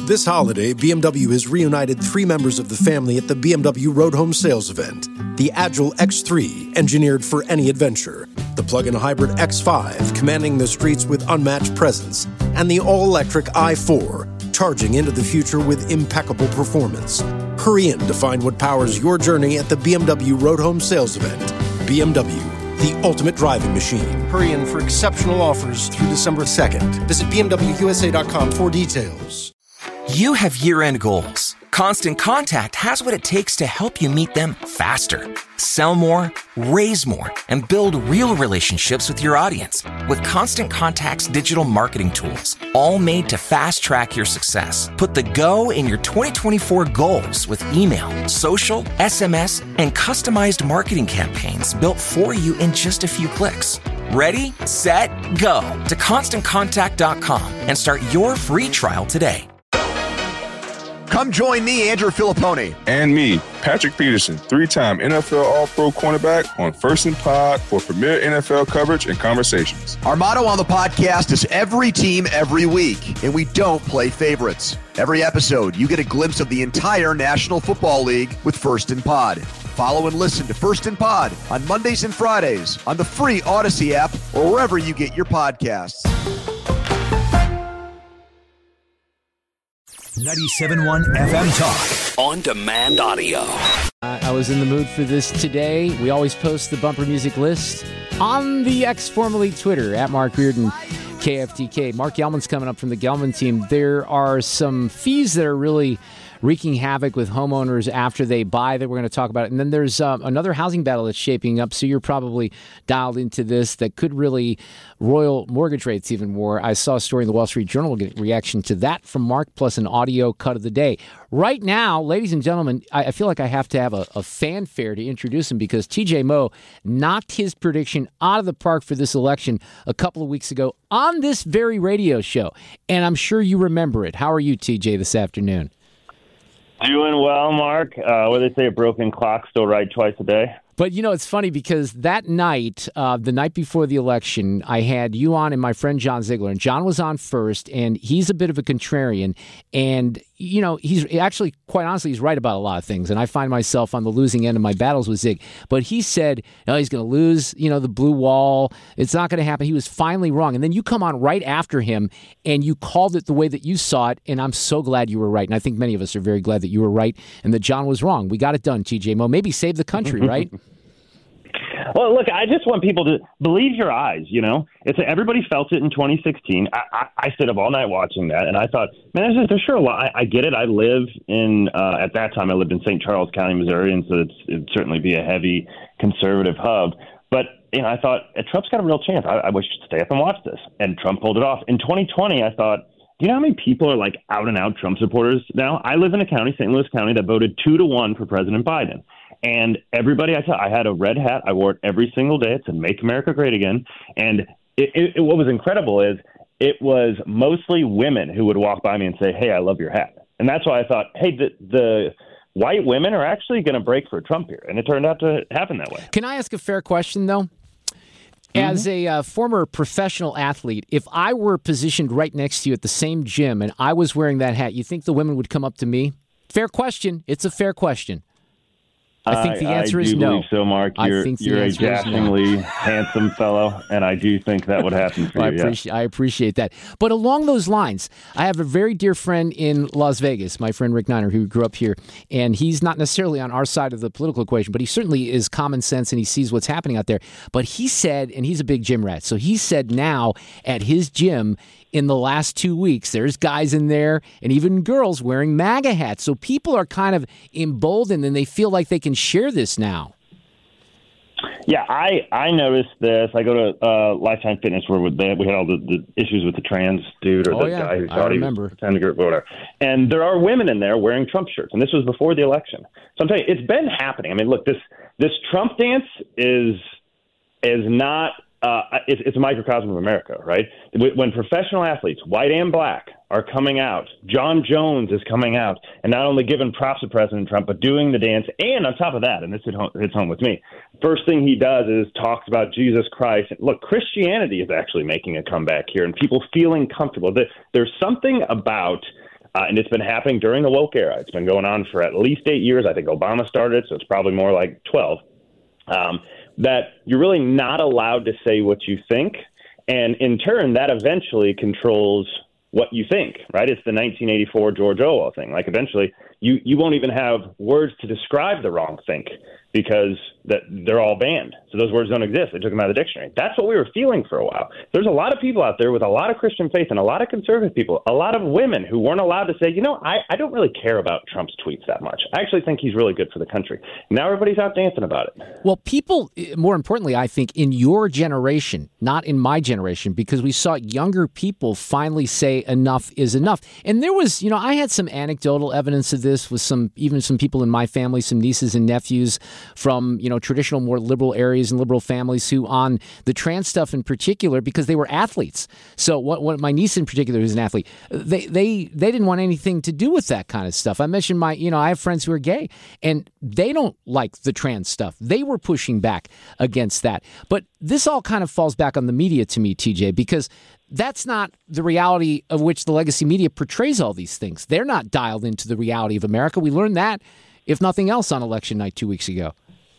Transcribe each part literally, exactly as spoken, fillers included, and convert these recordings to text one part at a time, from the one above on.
This holiday, B M W has reunited three members of the family at the B M W Road Home Sales event. The Agile X three, engineered for any adventure. The plug-in hybrid X five, commanding the streets with unmatched presence. And the all-electric i four, charging into the future with impeccable performance. Hurry in to find what powers your journey at the B M W Road Home Sales event. B M W, the ultimate driving machine. Hurry in for exceptional offers through December second. Visit B M W U S A dot com for details. You have year-end goals. Constant Contact has what it takes to help you meet them faster. Sell more, raise more, and build real relationships with your audience with Constant Contact's digital marketing tools, all made to fast-track your success. Put the go in your twenty twenty-four goals with email, social, S M S, and customized marketing campaigns built for you in just a few clicks. Ready, set, go to constant contact dot com and start your free trial today. Come join me, Andrew Filippone. And me, Patrick Peterson, three-time N F L All-Pro cornerback on First and Pod for premier N F L coverage and conversations. Our motto on the podcast is every team, every week, and we don't play favorites. Every episode, you get a glimpse of the entire National Football League with First and Pod. Follow and listen to First and Pod on Mondays and Fridays on the free Odyssey app or wherever you get your podcasts. ninety-seven point one F M Talk. On demand audio. I, I was in the mood for this today. We always post the bumper music list on the X, formerly Twitter, at Mark Reardon, K F T K. Mark Gelman's coming up from the Gelman team. There are some fees that are really wreaking havoc with homeowners after they buy that we're going to talk about it. And then there's um, another housing battle that's shaping up, so you're probably dialed into this, that could really roil mortgage rates even more. I saw a story in the Wall Street Journal, get a reaction to that from Mark, plus an audio cut of the day. Right now, ladies and gentlemen, I, I feel like I have to have a, a fanfare to introduce him because T J Moe knocked his prediction out of the park for this election a couple of weeks ago on this very radio show. And I'm sure you remember it. How are you, T J, this afternoon? Doing well, Mark. Uh, what do they say? A broken clock still right twice a day. But, you know, it's funny because that night, uh, the night before the election, I had you on and my friend John Ziegler. And John was on first, and he's a bit of a contrarian. And, you know, he's actually, quite honestly, he's right about a lot of things. And I find myself on the losing end of my battles with Zig. But he said, no, he's going to lose, you know, the blue wall. It's not going to happen. He was finally wrong. And then you come on right after him, and you called it the way that you saw it. And I'm so glad you were right. And I think many of us are very glad that you were right and that John was wrong. We got it done, T J Moe. Maybe save the country, right? Well, look, I just want people to believe your eyes, you know. It's everybody felt it in twenty sixteen. I, I, I stayed up all night watching that, and I thought, man, there's, there's sure a lot. I, I get it. I live in, uh, at that time, I lived in Saint Charles County, Missouri, and so it's, it'd certainly be a heavy conservative hub. But, you know, I thought, Trump's got a real chance. I, I wish to stay up and watch this. And Trump pulled it off. In twenty twenty, I thought, do you know how many people are like out-and-out Trump supporters now? I live in a county, Saint Louis County, that voted two to one for President Biden. And everybody I tell, I had a red hat. I wore it every single day. It said, "Make America Great Again." And it, it, it, what was incredible is it was mostly women who would walk by me and say, "Hey, I love your hat." And that's why I thought, hey, the, the white women are actually going to break for Trump here. And it turned out to happen that way. Can I ask a fair question, though? As a uh, former professional athlete, if I were positioned right next to you at the same gym and I was wearing that hat, you think the women would come up to me? Fair question. It's a fair question. I think the answer I, I is do no. believe so, Mark. You're, I think the you're a answer is dashingly no. handsome fellow, and I do think that would happen for well, you. I, appreciate, yeah. I appreciate that. But along those lines, I have a very dear friend in Las Vegas, my friend Rick Niner, who grew up here, and he's not necessarily on our side of the political equation, but he certainly is common sense and he sees what's happening out there. But he said, and he's a big gym rat, so he said now at his gym in the last two weeks, there's guys in there and even girls wearing MAGA hats. So people are kind of emboldened and they feel like they can share this now. Yeah, I, I noticed this. I go to uh, Lifetime Fitness where we had all the, the issues with the trans dude or oh, the yeah. guy who I thought he remember. was pretending or whatever. And there are women in there wearing Trump shirts, and this was before the election. So I'm telling you, it's been happening. I mean, look, this this Trump dance is is not uh, it's, it's a microcosm of America, right? When professional athletes, white and black, are coming out, John Jones is coming out, and not only giving props to President Trump, but doing the dance. And on top of that, and this hits home, hits home with me, first thing he does is talks about Jesus Christ. Look, Christianity is actually making a comeback here, and people feeling comfortable. There's something about uh, and it's been happening during the woke era. It's been going on for at least eight years. I think Obama started it, so it's probably more like twelve. Um, that you're really not allowed to say what you think, and in turn, that eventually controls what you think, right? It's the nineteen eighty-four George Orwell thing. Like, eventually, you, you won't even have words to describe the wrong think because that they're all banned. So those words don't exist. They took them out of the dictionary. That's what we were feeling for a while. There's a lot of people out there with a lot of Christian faith and a lot of conservative people, a lot of women who weren't allowed to say, you know, I, I don't really care about Trump's tweets that much. I actually think he's really good for the country. Now everybody's out dancing about it. Well, people, more importantly, I think in your generation, not in my generation, because we saw younger people finally say enough is enough. And there was, you know, I had some anecdotal evidence of this with some, even some people in my family, some nieces and nephews from, you know, traditional, more liberal areas and liberal families who on the trans stuff in particular, because they were athletes. So what, what my niece in particular, who's an athlete, they, they, they didn't want anything to do with that kind of stuff. I mentioned my, you know, I have friends who are gay and they don't like the trans stuff. They were pushing back against that. But this all kind of falls back on the media to me, T J, because that's not the reality of which the legacy media portrays all these things. They're not dialed into the reality of America. We learned that, if nothing else, on election night two weeks ago.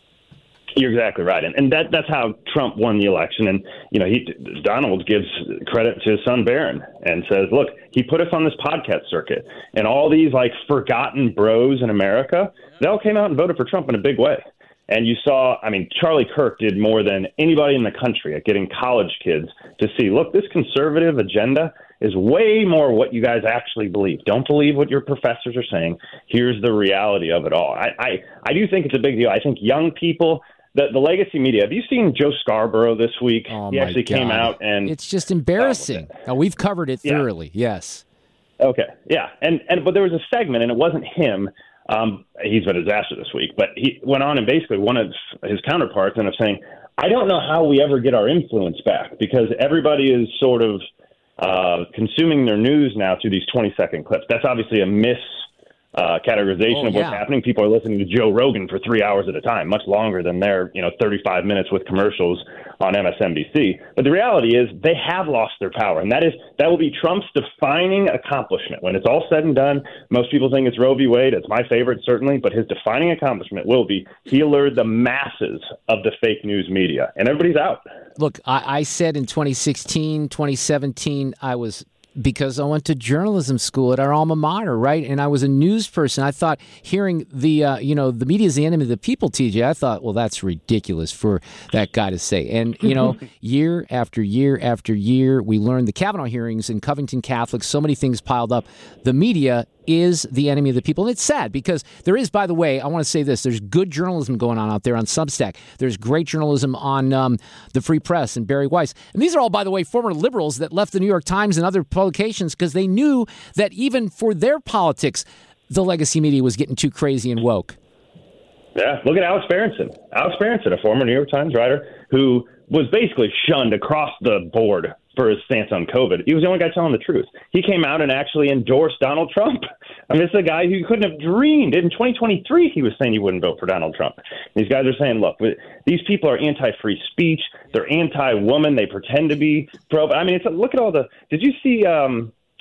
You're exactly right, and, and that that's how Trump won the election. And you know, he Donald gives credit to his son Barron and says, "Look, he put us on this podcast circuit, and all these like forgotten bros in America, they all came out and voted for Trump in a big way." And you saw, I mean, Charlie Kirk did more than anybody in the country at getting college kids to see, look, this conservative agenda is way more what you guys actually believe. Don't believe what your professors are saying. Here's the reality of it all. I, I, I do think it's a big deal. I think young people, the, the legacy media, have you seen Joe Scarborough this week? Oh, he actually God. came out and... It's just embarrassing. Oh, now, we've covered it thoroughly, yeah. Yes. Okay, yeah. And, and but there was a segment, and it wasn't him. Um, he's been a disaster this week, but he went on and basically one of his counterparts ended up saying, I don't know how we ever get our influence back because everybody is sort of uh, consuming their news now through these twenty-second clips. That's obviously a mis uh, categorization oh, of what's yeah. happening. People are listening to Joe Rogan for three hours at a time, much longer than their, you know, thirty-five minutes with commercials on M S N B C. But the reality is they have lost their power, and that is that will be Trump's defining accomplishment. When it's all said and done, most people think it's Roe v. Wade. It's my favorite, certainly, but his defining accomplishment will be he lured the masses of the fake news media, and everybody's out. Look, I, I said in twenty sixteen, twenty seventeen, I was... because I went to journalism school at our alma mater, right? And I was a news person. I thought hearing the, uh, you know, the media is the enemy of the people, T J, I thought, well, that's ridiculous for that guy to say. And, you know, year after year after year, we learned the Kavanaugh hearings in Covington Catholic, so many things piled up. The media is the enemy of the people. And it's sad because there is, by the way, I want to say this, there's good journalism going on out there on Substack. There's great journalism on um, the Free Press and Barry Weiss. And these are all, by the way, former liberals that left the New York Times and other publications because they knew that even for their politics, the legacy media was getting too crazy and woke. Yeah, look at Alex Berenson. Alex Berenson, a former New York Times writer who was basically shunned across the board for his stance on COVID. He was the only guy telling the truth. He came out and actually endorsed Donald Trump. I mean, this is a guy who couldn't have dreamed. In twenty twenty-three, he was saying he wouldn't vote for Donald Trump. These guys are saying, look, these people are anti-free speech. They're anti-woman. They pretend to be pro. I mean, it's look at all the – did you see um, –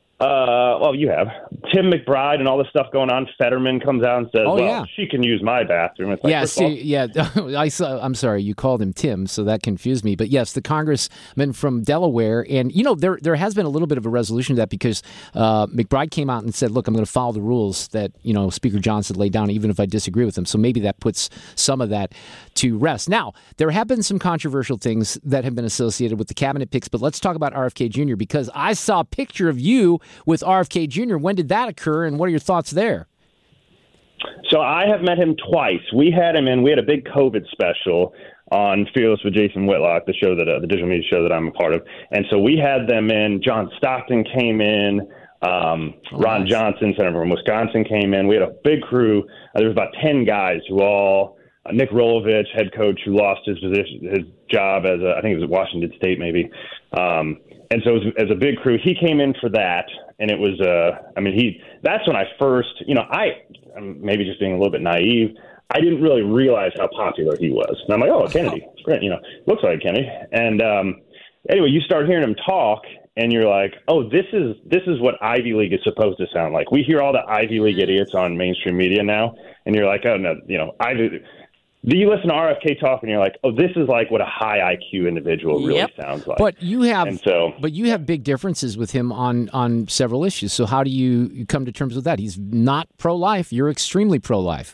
Uh, well, you have Tim McBride and all this stuff going on. Fetterman comes out and says, oh, well, yeah. she can use my bathroom. It's like, yeah, see, yeah. I saw, I'm sorry, you called him Tim, so that confused me. But yes, the congressman from Delaware. And, you know, there there has been a little bit of a resolution to that because uh, McBride came out and said, look, I'm going to follow the rules that, you know, Speaker Johnson laid down, even if I disagree with them. So maybe that puts some of that to rest. Now, there have been some controversial things that have been associated with the cabinet picks, but let's talk about R F K Junior because I saw a picture of you with R F K Junior When did that occur, and what are your thoughts there? So I have met him twice. We had him in, we had a big COVID special on Fearless with Jason Whitlock, the show that uh, the digital media show that I'm a part of. And so we had them in. John Stockton came in. Um, oh, Ron nice. Johnson, senator from Wisconsin, came in. We had a big crew. Uh, there was about ten guys who all uh, Nick Rolovich, head coach, who lost his position, his job as a, I think it was at Washington State, maybe. Um, and so it was, as a big crew, he came in for that. And it was, uh, I mean, he, that's when I first, you know, I, I'm maybe just being a little bit naive. I didn't really realize how popular he was. And I'm like, oh, Kennedy, great, you know, looks like Kennedy. And um, anyway, you start hearing him talk, and you're like, oh, this is this is what Ivy League is supposed to sound like. We hear all the Ivy League idiots on mainstream media now, and you're like, oh, no, you know, Ivy Do you listen to R F K talk and you're like, oh, this is like what a high I Q individual really yep. sounds like. But you have, and so, but you have big differences with him on, on several issues. So how do you come to terms with that? He's not pro-life. You're extremely pro-life.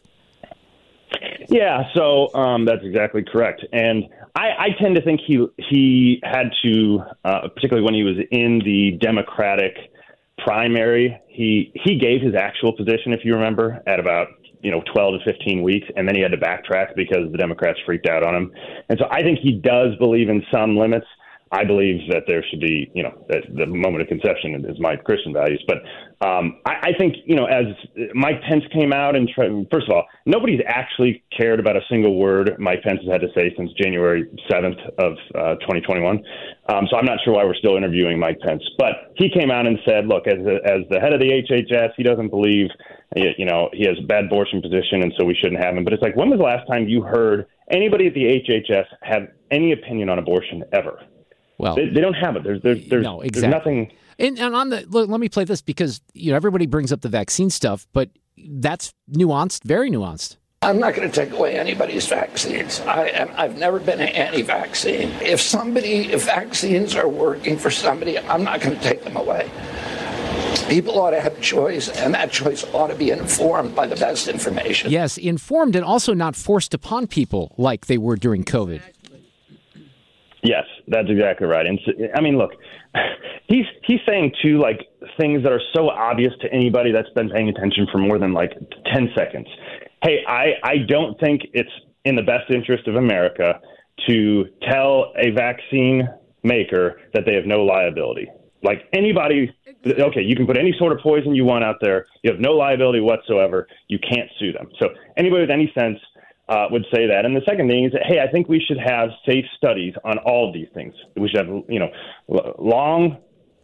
Yeah, so um, that's exactly correct. And I, I tend to think he he had to, uh, particularly when he was in the Democratic primary, he he gave his actual position, if you remember, at about you know, twelve to fifteen weeks, and then he had to backtrack because the Democrats freaked out on him. And so I think he does believe in some limits. I believe that there should be, you know, that the moment of conception is my Christian values. But um, I, I think, you know, as Mike Pence came out and, tried, first of all, nobody's actually cared about a single word Mike Pence has had to say since January seventh of uh, twenty twenty-one. Um, so I'm not sure why we're still interviewing Mike Pence. But he came out and said, look, as, a, as the head of the H H S, he doesn't believe, you know, he has a bad abortion position, and so we shouldn't have him. But it's like, when was the last time you heard anybody at the H H S have any opinion on abortion ever? Well, they, they don't have it. There's, there's, there's, no, exactly. there's nothing. And, and on the look, let me play this because you know everybody brings up the vaccine stuff, but that's nuanced, very nuanced. I'm not going to take away anybody's vaccines. I am, I've never been anti-vaccine. If somebody, if vaccines are working for somebody, I'm not going to take them away. People ought to have a choice, and that choice ought to be informed by the best information. Yes, informed and also not forced upon people like they were during COVID. Yes, that's exactly right. And so, I mean, look, he's he's saying too, like things that are so obvious to anybody that's been paying attention for more than like ten seconds. Hey, I, I don't think it's in the best interest of America to tell a vaccine maker that they have no liability. Like anybody, okay, you can put any sort of poison you want out there. You have no liability whatsoever. You can't sue them. So anybody with any sense Uh, would say that. And the second thing is that, hey, I think we should have safe studies on all of these things. We should have, you know, long,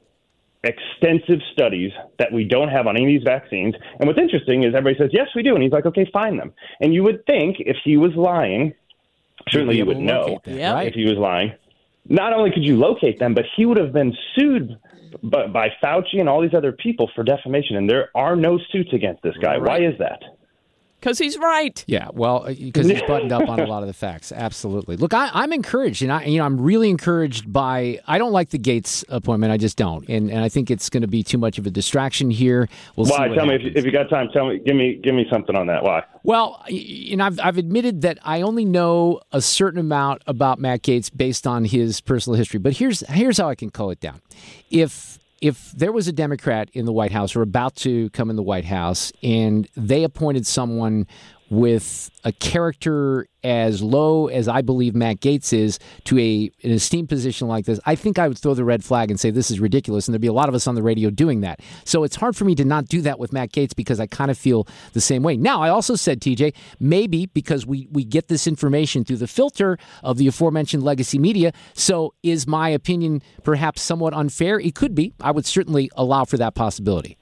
extensive studies that we don't have on any of these vaccines. And what's interesting is everybody says, yes, we do. And he's like, okay, find them. And you would think if he was lying, certainly you would know them, yeah. right? if he was lying. Not only could you locate them, but he would have been sued by, by Fauci and all these other people for defamation. And there are no suits against this guy. Right. Why is that? Because he's right. Yeah, well, because he's buttoned up on a lot of the facts. Absolutely. Look, I, I'm encouraged, and I, you know, I'm really encouraged by. I don't like the Gates appointment. I just don't, and and I think it's going to be too much of a distraction here. We'll Why? see what Tell happens. me if, if you got time. Tell me. Give me. Give me something on that. Why? Well, you know, I've I've admitted that I only know a certain amount about Matt Gaetz based on his personal history. But here's here's how I can cull it down. If If there was a Democrat in the White House or about to come in the White House and they appointed someone with a character as low as I believe Matt Gaetz is to a an esteemed position like this, I think I would throw the red flag and say this is ridiculous, and there'd be a lot of us on the radio doing that. So it's hard for me to not do that with Matt Gaetz because I kind of feel the same way. Now, I also said, T J, maybe because we, we get this information through the filter of the aforementioned legacy media, so is my opinion perhaps somewhat unfair? It could be. I would certainly allow for that possibility.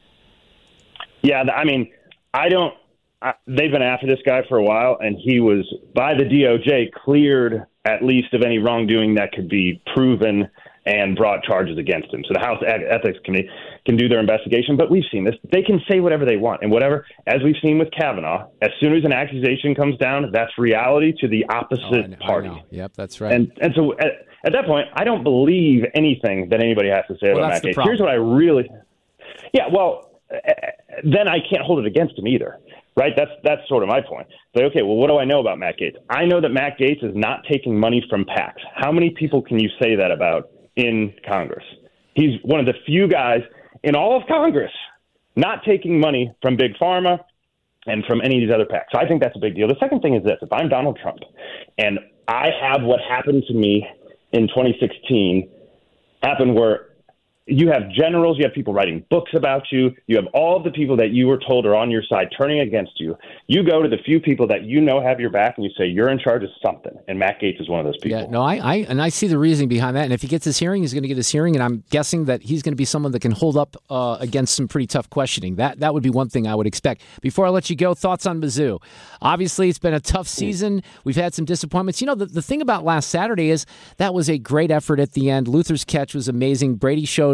Yeah, I mean, I don't I, they've been after this guy for a while, and he was, by the D O J, cleared at least of any wrongdoing that could be proven and brought charges against him. So the House Ethics Committee can do their investigation, but we've seen this. They can say whatever they want, and whatever, as we've seen with Kavanaugh, as soon as an accusation comes down, that's reality to the opposite oh, I know, party. I know. Yep, that's right. And and so at, at that point, I don't believe anything that anybody has to say well, about Matt Gaetz. Problem. Here's what I really – yeah, well, uh, then I can't hold it against him either. Right? That's that's sort of my point. But, okay, well, what do I know about Matt Gaetz? I know that Matt Gaetz is not taking money from PACs. How many people can you say that about in Congress? He's one of the few guys in all of Congress not taking money from Big Pharma and from any of these other PACs. So I think that's a big deal. The second thing is this. If I'm Donald Trump and I have what happened to me in twenty sixteen happen where you have generals, you have people writing books about you, you have all the people that you were told are on your side turning against you. You go to the few people that you know have your back and you say you're in charge of something. And Matt Gaetz is one of those people. Yeah, no, I, I and I see the reasoning behind that. And if he gets his hearing, he's going to get his hearing. And I'm guessing that he's going to be someone that can hold up uh, against some pretty tough questioning. That that would be one thing I would expect. Before I let you go, thoughts on Mizzou? Obviously, it's been a tough season. We've had some disappointments. You know, the, the thing about last Saturday is that was a great effort at the end. Luther's catch was amazing. Brady showed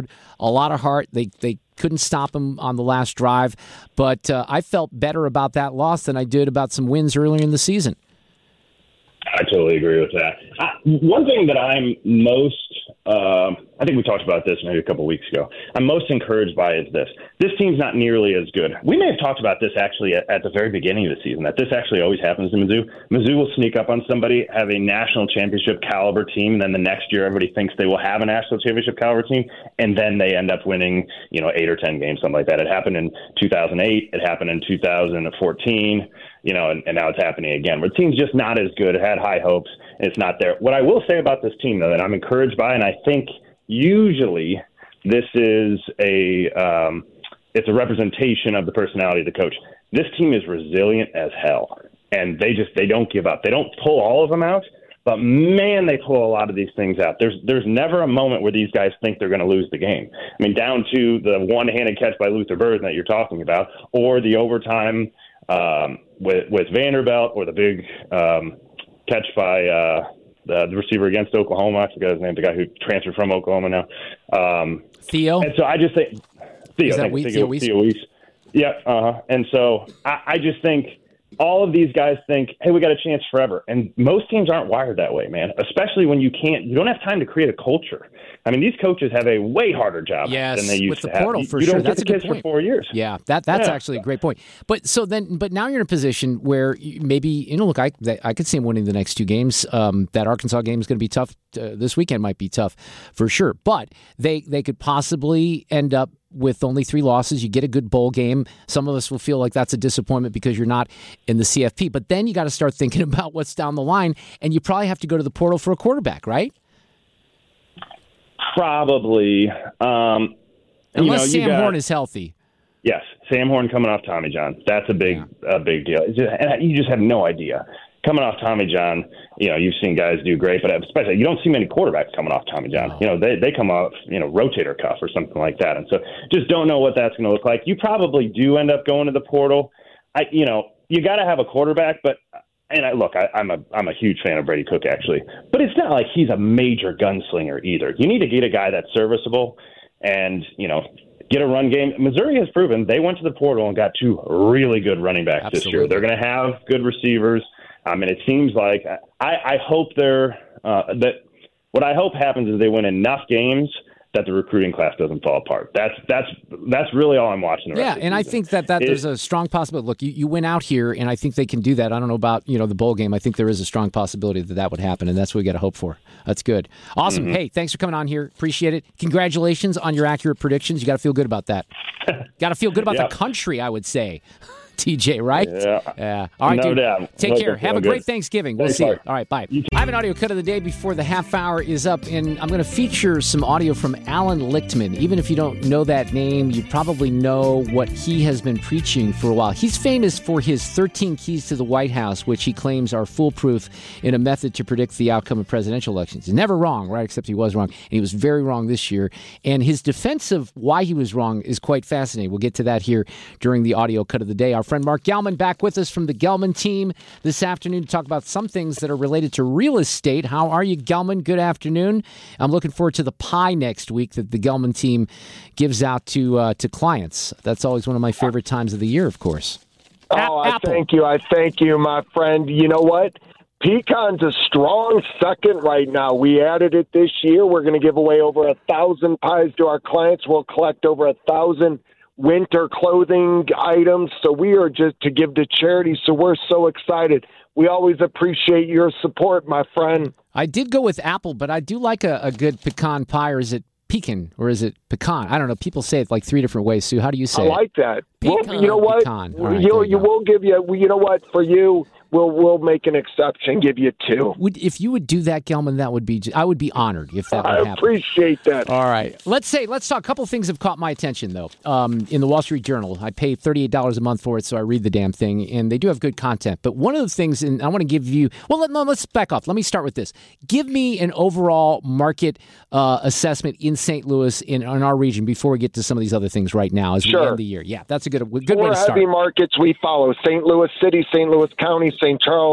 showed a lot of heart. They they couldn't stop him on the last drive, but uh, I felt better about that loss than I did about some wins earlier in the season. I totally agree with that. I, one thing that I'm most, um, I think we talked about this maybe a couple weeks ago, I'm most encouraged by is this. This team's not nearly as good. We may have talked about this actually at, at the very beginning of the season, that this actually always happens to Mizzou. Mizzou will sneak up on somebody, have a national championship caliber team, and then the next year everybody thinks they will have a national championship caliber team, and then they end up winning, you know, eight or ten games, something like that. It happened in two thousand eight. It happened in two thousand fourteen. You know, and, and now it's happening again. Where the team's just not as good. It had high hopes, and it's not there. What I will say about this team, though, that I'm encouraged by, and I think usually this is a um, it's a representation of the personality of the coach. This team is resilient as hell, and they just they don't give up. They don't pull all of them out, but man, they pull a lot of these things out. There's there's never a moment where these guys think they're going to lose the game. I mean, down to the one-handed catch by Luther Burden that you're talking about, or the overtime um, with with Vanderbilt, or the big um, catch by uh, the, the receiver against Oklahoma. I forgot his name, the guy who transferred from Oklahoma now. Um, Theo. And so I just think Theo, Is that thank you, Theo, Theo, Weiss? Theo Weiss. Yeah, uh-huh. And so I, I just think all of these guys think, hey, we got a chance forever. And most teams aren't wired that way, man, especially when you can't, you don't have time to create a culture. I mean, these coaches have a way harder job yes, than they used with the to have. portal, You, for you sure. don't That's get a the good kids point. for four years. Yeah, that that's Yeah. actually a great point. But so then, but now you're in a position where you- maybe you know, look, I I could see him winning the next two games. Um, that Arkansas game is going to be tough. Uh, this weekend might be tough for sure. But they they could possibly end up with only three losses. You get a good bowl game. Some of us will feel like that's a disappointment because you're not in the C F P. But then you got to start thinking about what's down the line, and you probably have to go to the portal for a quarterback, right? Probably. Um, Unless you know, you Sam got, Horn is healthy. Yes, Sam Horn coming off Tommy John. That's a big, yeah. a big deal. It's just, and you just have no idea. Coming off Tommy John, you know, you've seen guys do great, but especially you don't see many quarterbacks coming off Tommy John. No. You know, they they come off, you know, rotator cuff or something like that, and so just don't know what that's going to look like. You probably do end up going to the portal. I, you know, you got to have a quarterback, but. And I, look, I, I'm a I'm a huge fan of Brady Cook, actually. But it's not like he's a major gunslinger either. You need to get a guy that's serviceable and, you know, get a run game. Missouri has proven they went to the portal and got two really good running backs Absolutely. this year. They're going to have good receivers. I mean, it seems like I, I hope they're uh, that what I hope happens is they win enough games that the recruiting class doesn't fall apart. That's that's that's really all I'm watching. The Yeah, rest of the and I season. think that, that It- there's a strong possibility. Look, you, you went out here, and I think they can do that. I don't know about you know the bowl game. I think there is a strong possibility that that would happen, and that's what we got to hope for. That's good. Awesome. Mm-hmm. Hey, thanks for coming on here. Appreciate it. Congratulations on your accurate predictions. You got to feel good about that. Got to feel good about Yep. the country, I would say. T J, right? Yeah. Yeah. All right, No dude. doubt. Take Hope care. you're Have a feeling great good. Thanksgiving. We'll Thanks, see you. Mark. All right, bye. I have an audio cut of the day before the half hour is up, and I'm going to feature some audio from Alan Lichtman. Even if you don't know that name, you probably know what he has been preaching for a while. He's famous for his thirteen Keys to the White House, which he claims are foolproof in a method to predict the outcome of presidential elections. He's never wrong, right? Except he was wrong, and he was very wrong this year. And his defense of why he was wrong is quite fascinating. We'll get to that here during the audio cut of the day. Our friend Mark Gelman back with us from the Gelman team this afternoon to talk about some things that are related to real estate. How are you, Gelman? Good afternoon. I'm looking forward to the pie next week that the Gelman team gives out to uh, to clients. That's always one of my favorite times of the year, of course. Oh, A- I thank you. I thank you, my friend. You know what? Pecan's a strong second right now. We added it this year. We're going to give away over a thousand pies to our clients. We'll collect over a thousand winter clothing items. So we are just to give to charity. So we're so excited. We always appreciate your support, my friend. I did go with apple, but I do like a, a good pecan pie, or is it pecan, or is it pecan? I don't know. People say it like three different ways. Sue, how do you say I like that. Pecan, Well, you know what? pecan. All right, you there you you go. will give you. You know what? For you, we'll we'll make an exception. Give you two. Would, if you would do that, Gelman, that would be. I would be honored if that would I happen. appreciate that. All right. Let's say, let's talk. A couple things have caught my attention, though. Um, in the Wall Street Journal, I pay thirty-eight dollars a month for it, so I read the damn thing, and they do have good content. But one of the things, and I want to give you, well, let, no, let's back off. Let me start with this. Give me an overall market uh, assessment in Saint Louis, in, in our region, before we get to some of these other things right now as we Sure. end the year. Yeah, that's a good, good way Four to start. heavy markets we follow: Saint Louis City, Saint Louis County, Saint Charles,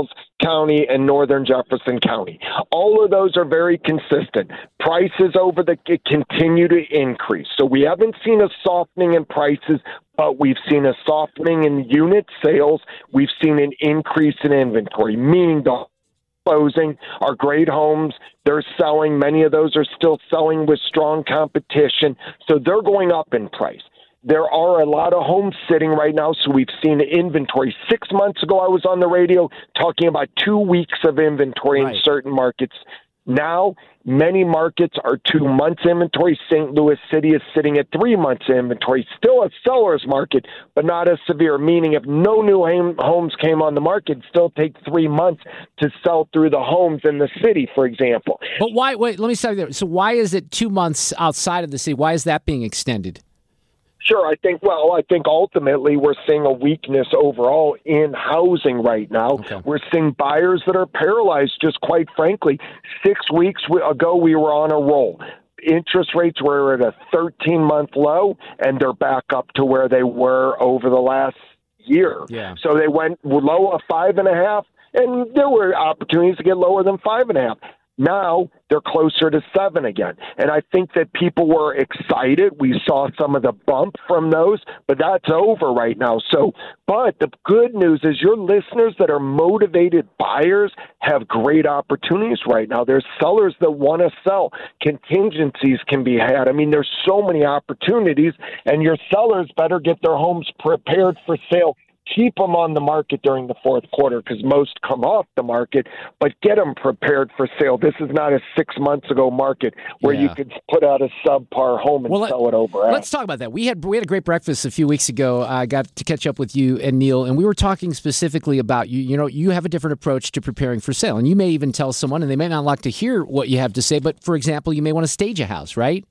County and northern Jefferson County. All of those are very consistent. Prices over the continue to increase. So we haven't seen a softening in prices, but we've seen a softening in unit sales. We've seen an increase in inventory, meaning the closing are great homes. They're selling. Many of those are still selling with strong competition. So they're going up in price. There are a lot of homes sitting right now, so we've seen inventory. Six months ago, I was on the radio talking about two weeks of inventory right. in certain markets. Now, many markets are two months inventory. Saint Louis City is sitting at three months inventory. Still a seller's market, but not as severe, meaning if no new homes came on the market, it'd still take three months to sell through the homes in the city, for example. But why, wait, let me stop you there. So why is it two months outside of the city? Why is that being extended? Sure, I think, well, I think ultimately we're seeing a weakness overall in housing right now. Okay. We're seeing buyers that are paralyzed, just quite frankly. Six weeks ago, we were on a roll. Interest rates were at a thirteen-month low, and they're back up to where they were over the last year. Yeah. So they went low of five and a half, and there were opportunities to get lower than five and a half. Now they're closer to seven again. And I think that people were excited. We saw some of the bump from those, but that's over right now. So, but the good news is your listeners that are motivated buyers have great opportunities right now. There's sellers that want to sell. Contingencies can be had. I mean, there's so many opportunities, and your sellers better get their homes prepared for sale. Keep them on the market during the fourth quarter because most come off the market, but get them prepared for sale. This is not a six months ago market where yeah. you could put out a subpar home and well, sell it over. Let's talk about that. We had we had a great breakfast a few weeks ago. I got to catch up with you and Neil, and we were talking specifically about you. You know, you have a different approach to preparing for sale, and you may even tell someone, and they may not like to hear what you have to say, but for example, you may want to stage a house, right?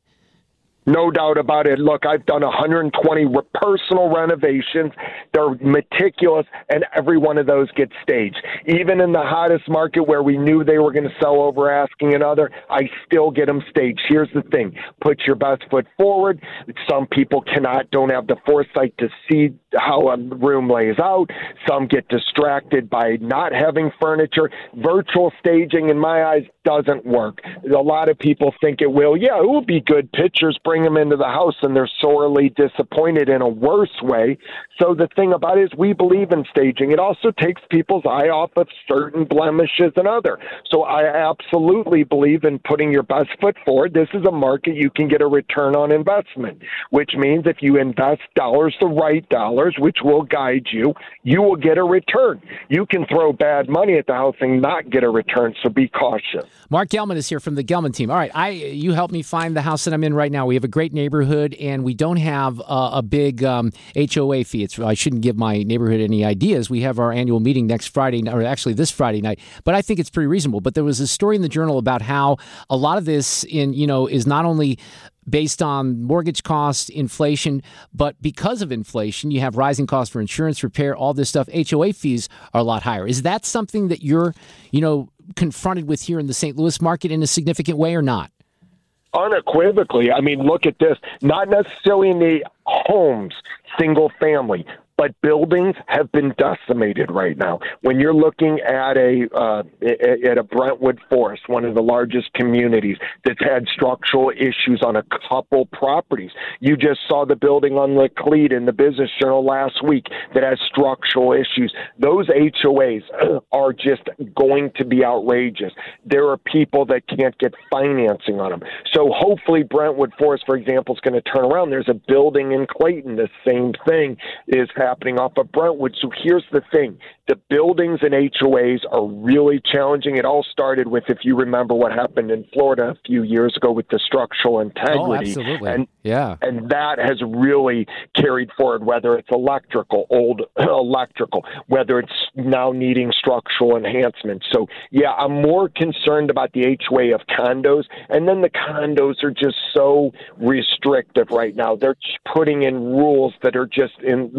No doubt about it. Look, I've done one hundred twenty personal renovations. They're meticulous, and every one of those gets staged. Even in the hottest market where we knew they were going to sell over asking another, I still get them staged. Here's the thing. Put your best foot forward. Some people cannot, don't have the foresight to see how a room lays out. Some get distracted by not having furniture. Virtual staging, in my eyes, doesn't work. A lot of people think it will. Yeah, it will be good pictures. Bring them into the house, and they're sorely disappointed in a worse way. So the thing about it is we believe in staging. It also takes people's eye off of certain blemishes and other. So I absolutely believe in putting your best foot forward. This is a market you can get a return on investment, which means if you invest dollars, the right dollars, which will guide you, you will get a return. You can throw bad money at the house and not get a return, so be cautious. Mark Gelman is here from the Gelman team. All right, I you helped me find the house that I'm in right now. We have a great neighborhood, and we don't have uh, a big um, H O A fee. It's, I shouldn't give my neighborhood any ideas. We have our annual meeting next Friday, or actually this Friday night, but I think it's pretty reasonable. But there was a story in the Journal about how a lot of this in you know is not only based on mortgage costs, inflation, but because of inflation, you have rising costs for insurance, repair, all this stuff. H O A fees are a lot higher. Is that something that you're, you know, confronted with here in the Saint Louis market in a significant way or not? Unequivocally. I mean, look at this. Not necessarily in the homes, single family, but buildings have been decimated right now. When you're looking at a uh, at a Brentwood Forest, one of the largest communities that's had structural issues on a couple properties. You just saw the building on Laclede in the Business Journal last week that has structural issues. Those H O As are just going to be outrageous. There are people that can't get financing on them. So hopefully Brentwood Forest, for example, is going to turn around. There's a building in Clayton. The same thing is happening. happening off of Brentwood. So here's the thing. The buildings and H O As are really challenging. It all started with, if you remember what happened in Florida a few years ago with the structural integrity. Oh, absolutely. And, yeah. and that has really carried forward, whether it's electrical, old electrical, whether it's now needing structural enhancement. So, yeah, I'm more concerned about the H O A of condos. And then the condos are just so restrictive right now. They're putting in rules that are just in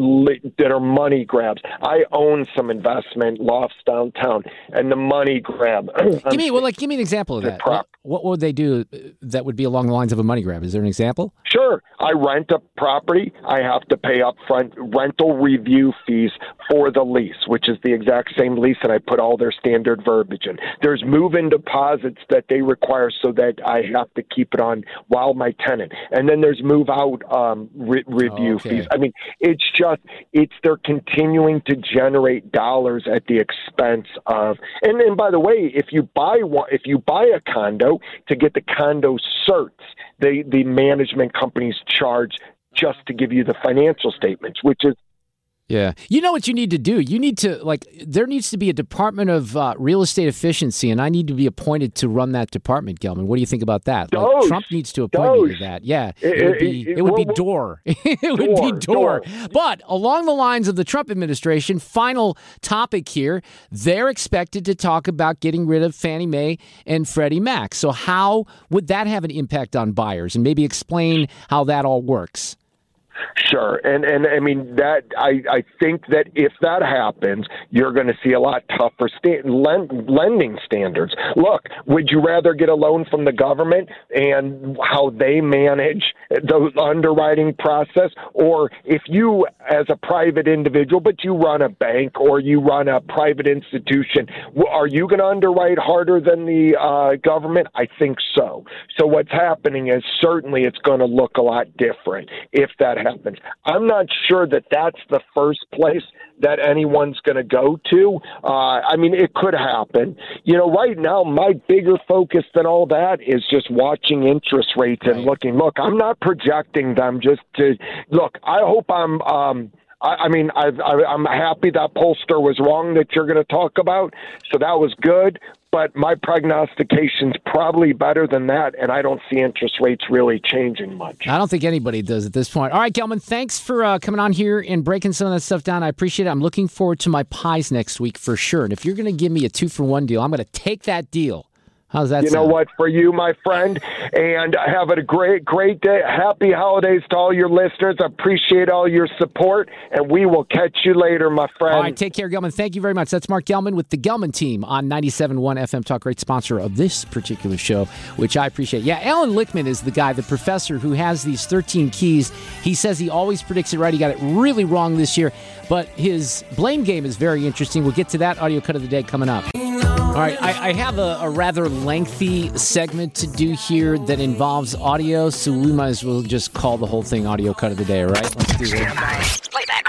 that are money grabs. I own some investment lofts downtown, and the money grab. give me well, like give me an example of that. What, what would they do that would be along the lines of a money grab? Is there an example? Sure. I rent a property. I have to pay upfront rental review fees for the lease, which is the exact same lease, and I put all their standard verbiage in. There's move-in deposits that they require so that I have to keep it on while my tenant. And then there's move-out um, re- review okay. fees. I mean, it's just, it's they're continuing to generate dollars at the expense of, and then by the way, if you buy one, if you buy a condo, to get the condo certs, they, the management companies charge just to give you the financial statements, which is Yeah. You know what you need to do? You need to, like, there needs to be a Department of uh, Real Estate Efficiency, and I need to be appointed to run that department, Gelman. What do you think about that? Like, Doge. Trump needs to appoint Doge. me to that. Yeah. It, it would be, it, it would be Dore. it would Dore, be Dore. Dore. But along the lines of the Trump administration, final topic here, they're expected to talk about getting rid of Fannie Mae and Freddie Mac. So how would that have an impact on buyers? And maybe explain how that all works. Sure. And, and I mean, that I, I think that if that happens, you're going to see a lot tougher sta- lend, lending standards. Look, would you rather get a loan from the government and how they manage the underwriting process? Or if you, as a private individual, but you run a bank or you run a private institution, are you going to underwrite harder than the uh, government? I think so. So what's happening is certainly it's going to look a lot different if that happens. I'm not sure that that's the first place that anyone's going to go to. Uh, I mean, it could happen. You know, right now, my bigger focus than all that is just watching interest rates and looking. Look, I'm not projecting them just to look. I hope I'm. Um, I mean, I've, I'm happy that pollster was wrong that you're going to talk about, so that was good. But my prognostication's probably better than that, and I don't see interest rates really changing much. I don't think anybody does at this point. All right, Gelman, thanks for uh, coming on here and breaking some of that stuff down. I appreciate it. I'm looking forward to my pies next week for sure. And if you're going to give me a two-for-one deal, I'm going to take that deal. How's that You sound? know what, for you, my friend, and have a great, great day. Happy holidays to all your listeners. I appreciate all your support, and we will catch you later, my friend. All right, take care, Gelman. Thank you very much. That's Mark Gelman with the Gelman team on ninety-seven point one F M Talk, great sponsor of this particular show, which I appreciate. Yeah, Alan Lichtman is the guy, the professor who has these thirteen keys. He says he always predicts it right. He got it really wrong this year, but his blame game is very interesting. We'll get to that audio cut of the day coming up. All right, I, I have a, a rather lengthy segment to do here that involves audio, so we might as well just call the whole thing audio cut of the day, all right? Let's do it. Playback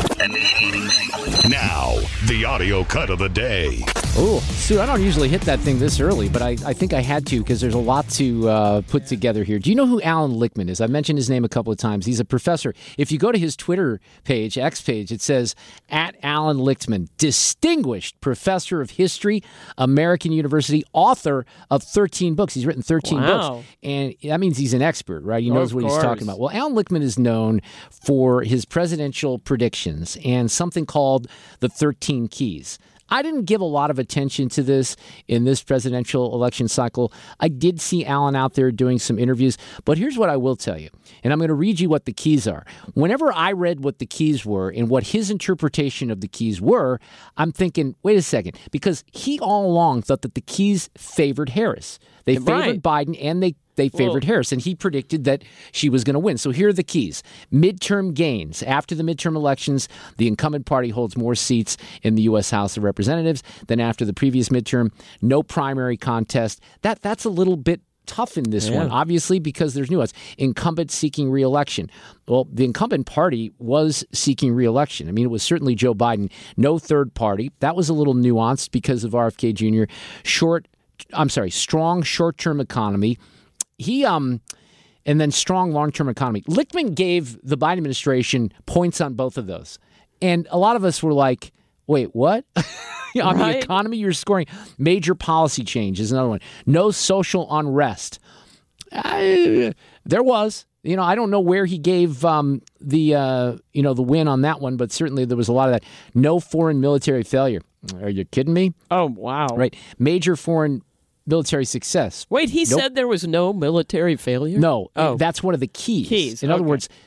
ready. Now, the audio cut of the day. Oh, Sue, I don't usually hit that thing this early, but I, I think I had to because there's a lot to uh, put together here. Do you know who Alan Lichtman is? I've mentioned his name a couple of times. He's a professor. If you go to his Twitter page, X page, it says, at Alan Lichtman, distinguished professor of history, American University, author of thirteen books. He's written thirteen Wow. books, and that means he's an expert, right? He Oh, knows of what he's course. talking about. Well, Alan Lichtman is known for his presidential predictions and something called the thirteen Keys. I didn't give a lot of attention to this in this presidential election cycle. I did see Alan out there doing some interviews, but here's what I will tell you, and I'm going to read you what the keys are. Whenever I read what the keys were and what his interpretation of the keys were, I'm thinking, wait a second, because he all along thought that the keys favored Harris. They favored Right. Biden, and they They favored Well- Harris, and he predicted that she was going to win. So here are the keys. Midterm gains. After the midterm elections, the incumbent party holds more seats in the U S House of Representatives than after the previous midterm. No primary contest. That That's a little bit tough in this Yeah. one, obviously, because there's nuance. Incumbent seeking re-election. Well, the incumbent party was seeking re-election. I mean, it was certainly Joe Biden. No third party. That was a little nuanced because of R F K Junior Short, I'm sorry, strong short-term economy. He, um, and then strong long-term economy. Lichtman gave the Biden administration points on both of those. And a lot of us were like, wait, what? On Right. the economy, you're scoring major policy change is another one. No social unrest. I, there was. You know, I don't know where he gave um, the, uh, you know, the win on that one, but certainly there was a lot of that. No foreign military failure. Are you kidding me? Oh, wow. Right. Major foreign military success. Wait, he Nope. said there was no military failure? No, Oh. that's one of the keys. Keys, In other okay. words,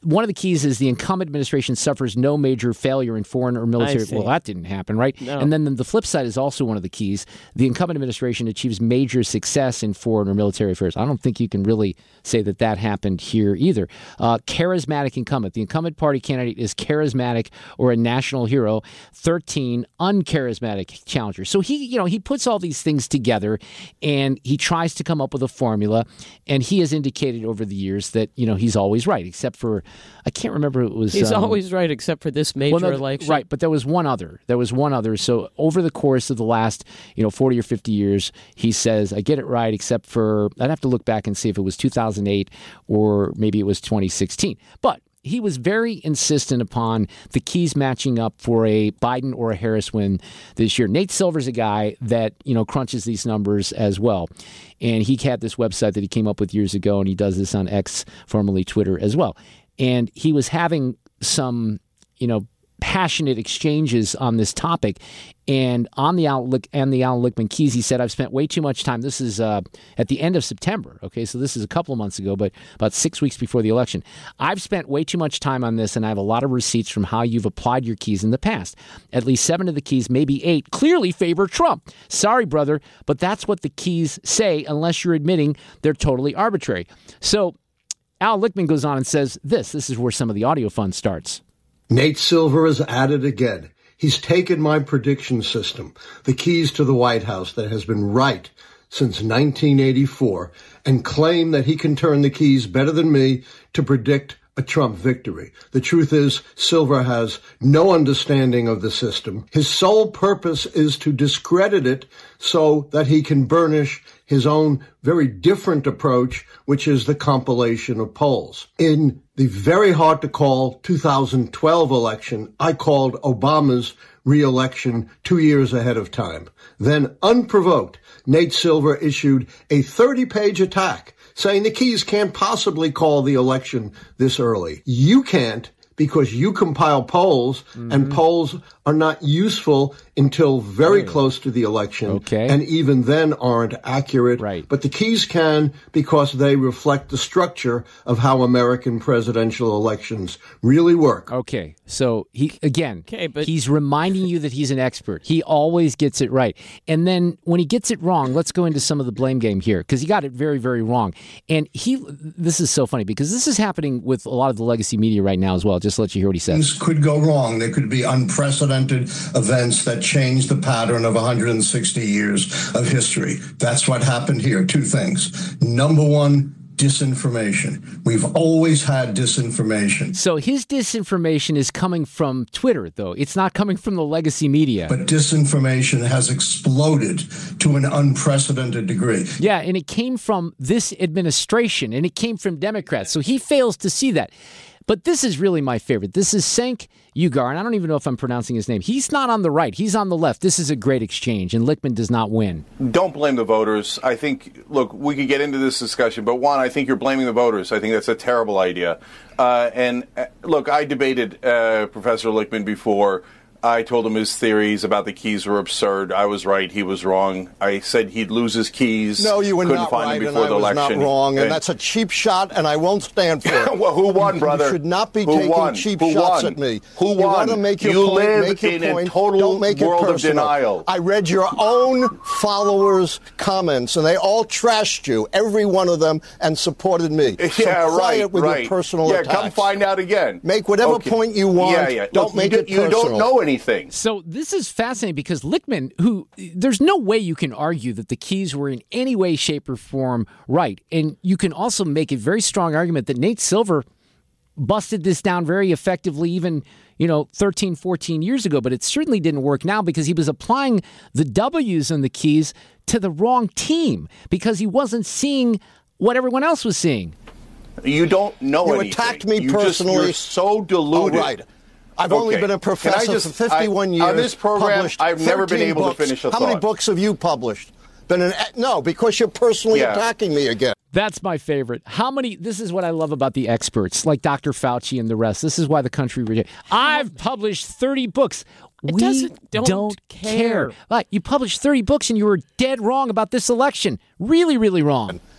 one of the keys is the incumbent administration suffers no major failure in foreign or military. Well, that didn't happen, right? No. And then the flip side is also one of the keys. The incumbent administration achieves major success in foreign or military affairs. I don't think you can really say that that happened here either. Uh, charismatic incumbent. The incumbent party candidate is charismatic or a national hero. thirteen, uncharismatic challenger. So he, you know, he puts all these things together and he tries to come up with a formula. And he has indicated over the years that, you know, he's always right, except for, I can't remember, it was... He's um, always right, except for this major well, no, election. Right, but there was one other. There was one other. So over the course of the last, you know, forty or fifty years, he says, I get it right, except for, I'd have to look back and see if it was two thousand eight or maybe it was twenty sixteen. But he was very insistent upon the keys matching up for a Biden or a Harris win this year. Nate Silver's a guy that, you know, crunches these numbers as well. And he had this website that he came up with years ago, and he does this on X, formerly Twitter, as well. And he was having some, you know, passionate exchanges on this topic. And on the Outlook and the Alan Lichtman keys, he said, I've spent way too much time. This is uh, at the end of September. Okay, so this is a couple of months ago, but about six weeks before the election. I've spent way too much time on this, and I have a lot of receipts from how you've applied your keys in the past. At least seven of the keys, maybe eight, clearly favor Trump. Sorry, brother, but that's what the keys say, unless you're admitting they're totally arbitrary. So Al Lichtman goes on and says this. This is where some of the audio fun starts. Nate Silver is at it again. He's taken my prediction system, the keys to the White House that has been right since nineteen eighty-four, and claimed that he can turn the keys better than me to predict a Trump victory. The truth is, Silver has no understanding of the system. His sole purpose is to discredit it so that he can burnish his own very different approach, which is the compilation of polls. In the very hard to call two thousand twelve election, I called Obama's re-election two years ahead of time. Then, unprovoked, Nate Silver issued a thirty-page attack saying the keys can't possibly call the election this early. You can't, because you compile polls, mm-hmm. and polls are not useful until very close to the election, okay. and even then aren't accurate. Right. But the keys can, because they reflect the structure of how American presidential elections really work. Okay, so he again, okay, but he's reminding you that he's an expert. He always gets it right. And then when he gets it wrong, let's go into some of the blame game here, because he got it very, very wrong. And he, this is so funny, because this is happening with a lot of the legacy media right now as well. Just to let you hear what he says. Things could go wrong. There could be unprecedented events that change the pattern of one hundred sixty years of history. That's what happened here. Two things. Number one, disinformation. We've always had disinformation. So his disinformation is coming from Twitter, though. It's not coming from the legacy media. But disinformation has exploded to an unprecedented degree. Yeah, and it came from this administration, and it came from Democrats. So he fails to see that. But this is really my favorite. This is Cenk Uygur, and I don't even know if I'm pronouncing his name. He's not on the right. He's on the left. This is a great exchange, and Lichtman does not win. Don't blame the voters. I think, look, we could get into this discussion, but one, I think you're blaming the voters. I think that's a terrible idea. Uh, and, uh, look, I debated uh, Professor Lichtman before. I told him his theories about the keys were absurd. I was right. He was wrong. I said he'd lose his keys. No, you were Couldn't not find right, him and before I the was election. not wrong, and And- that's a cheap shot, and I won't stand for it. Well, who won, brother? You should not be Who taking won? cheap Who shots won? at me. Who You won? want to make your You point, live make your in a point. total Don't make it world of personal. denial. I read your own followers' comments, and they all trashed you, every one of them, and supported me. Yeah, so right, quiet with right. your personal Yeah, attacks. come find out again. Make whatever Okay. point you want. Yeah, yeah. Don't Look, make you it do, You personal. don't know anything. So this is fascinating because Lichtman, who there's no way you can argue that the keys were in any way, shape, or form right. And you can also make a very strong argument that Nate Silver busted this down very effectively even, you know, thirteen, fourteen years ago. But it certainly didn't work now because he was applying the W's and the keys to the wrong team because he wasn't seeing what everyone else was seeing. You don't know You anything. attacked me You just- personally. you're so deluded. Oh, right. I've only Okay. been a Can I professor just- for fifty-one I- years. on this program, published I've never been thirteen able to books. finish a How many thought. books have you published? Been an no, because you're personally Yeah. attacking me again. That's my favorite. How many? This is what I love about the experts, like Doctor Fauci and the rest. This is why the country rejects. I've published thirty books. It we doesn't- don't don't care. care. Like, you published thirty books and you were dead wrong about this election. Really, really wrong.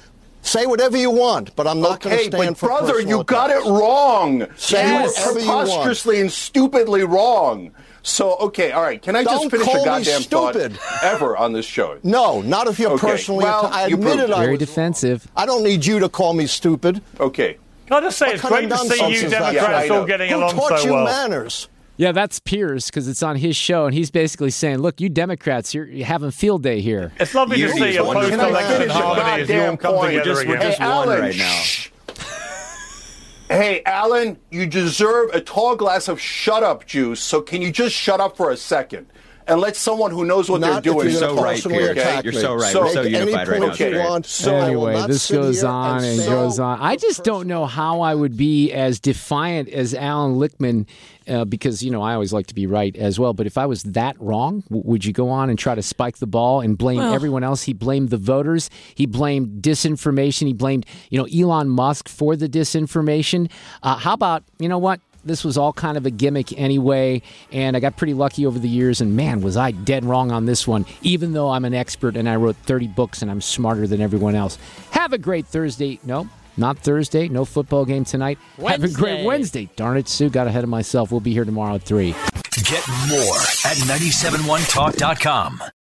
Say whatever you want, but I'm not going to Okay, stand but for brother, personal you got it attacks. wrong. Say you whatever were you want. preposterously and stupidly wrong. So, okay, all right. Can I just Don't finish call a me goddamn thought stupid. ever on this show? No, not if you're Okay, personally well, atta- I you admitted proved it. I Very was defensive. I don't need you to call me stupid. Okay. Can I just say, What it's kind great of to see nonsense you is that? Democrats Yeah, I all know. getting Who along taught so you well. manners? Yeah, that's Piers because it's on his show, and he's basically saying, "Look, you Democrats, you're, you're having field day here." It's lovely You to see need a one. Can I post-election finish a harmony as you all goddamn come point? together Just- again. Hey, just one Alan, right now. shh. Hey, Alan, you deserve a tall glass of shut-up juice, so can you just shut up for a second and let someone who knows what Not they're doing... if you're so gonna right, personally Pierre. attack You're me. so right. So- We're so Make any unified right now. point you Okay. want. So- I will Anyway, not this sit goes here on and say- goes on. I just don't know how I would be as defiant as Alan Lichtman uh, because, you know, I always like to be right as well. But if I was that wrong, w- would you go on and try to spike the ball and blame Well- everyone else? He blamed the voters. He blamed disinformation. He blamed, you know, Elon Musk for the disinformation. Uh, how about, you know what? This was all kind of a gimmick anyway, and I got pretty lucky over the years, and man, was I dead wrong on this one, even though I'm an expert and I wrote thirty books and I'm smarter than everyone else. Have a great Thursday. No, not Thursday. No football game tonight. Have a great Wednesday. Wednesday. Darn it, Sue. Got ahead of myself. We'll be here tomorrow at three. Get more at nine seven one talk dot com.